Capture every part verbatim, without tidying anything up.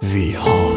ویهان.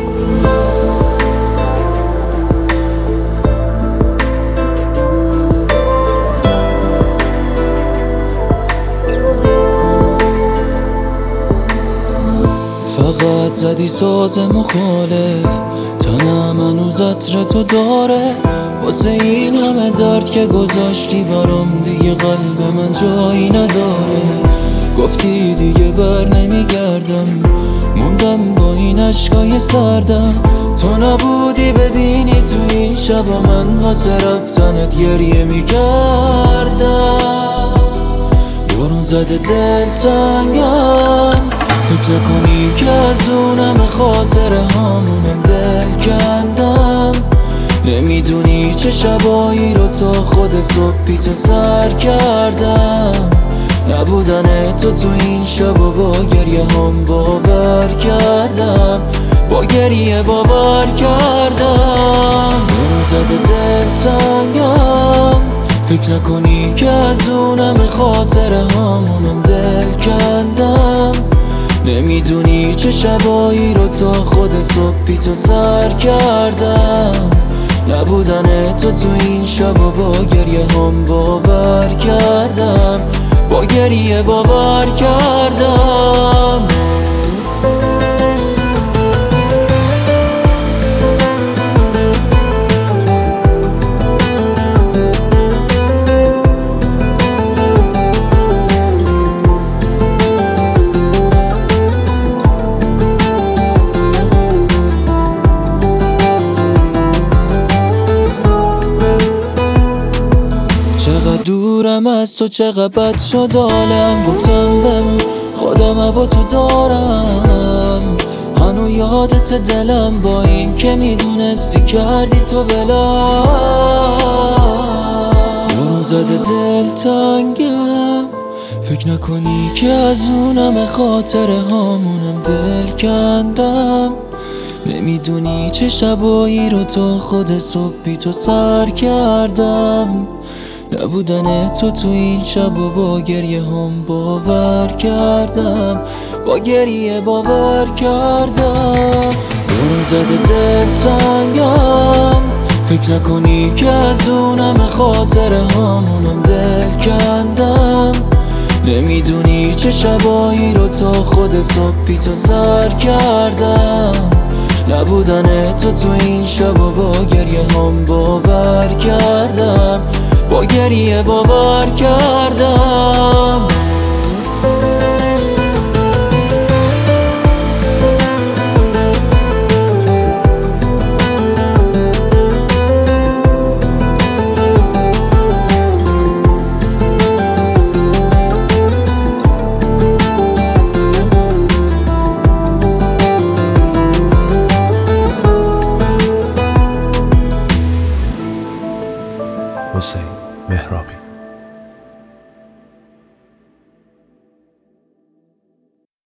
فقط زدی ساز مخالف، تنم هنوز عطر تو داره. واسه این همه درد که گذاشتی برام دیگه قلب من جایی نداره. گفتی دیگه بر نمیگردم، موندم با این عشقای سردم. تو نبودی ببینی تو این شبا من واسه رفتنت گریه میکردم. بارون زده دل تنگم، فکر نکنی که از اونم خاطر همونم دل کندم. نمیدونی چه شبایی رو تا خود صبحی تو سر کردم. نبودن تو تو این شب و با گریه هم باور کردم، با گریه باور کردم. بارون زده دل تنگم، فکر نکنی که از اونم خاطر همونم دل کندم. نمیدونی چه شبایی رو تا خود صبحی تو سر کردم. نبودن تو تو این شب و با گریه هم باور کردم، با گریه باور کردم. چقدر دورم از تو، چقدر بد شد حالم. گفتم بمون خودم با تو دارم. هنو یادت دلم با این که میدونستی کردی تو بلا. بارون زده دل تنگم، فکر نکنی که از اونم خاطر همونم دل کندم. نمیدونی چه شبایی رو تا خود صبحی تو سر کردم. نبودن تو تو این شب و با گریه هم باور کردم، با گریه باور کردم. بارون زده دل تنگم، فکر نکنی که از اونم خاطر همونم دل کندم. نمیدونی چه شبایی رو تا خود صبحی تو سر کردم. نبودن تو تو این شب و با گریه هم باور کردم، با گریه باور کردم. حسین مهرابی.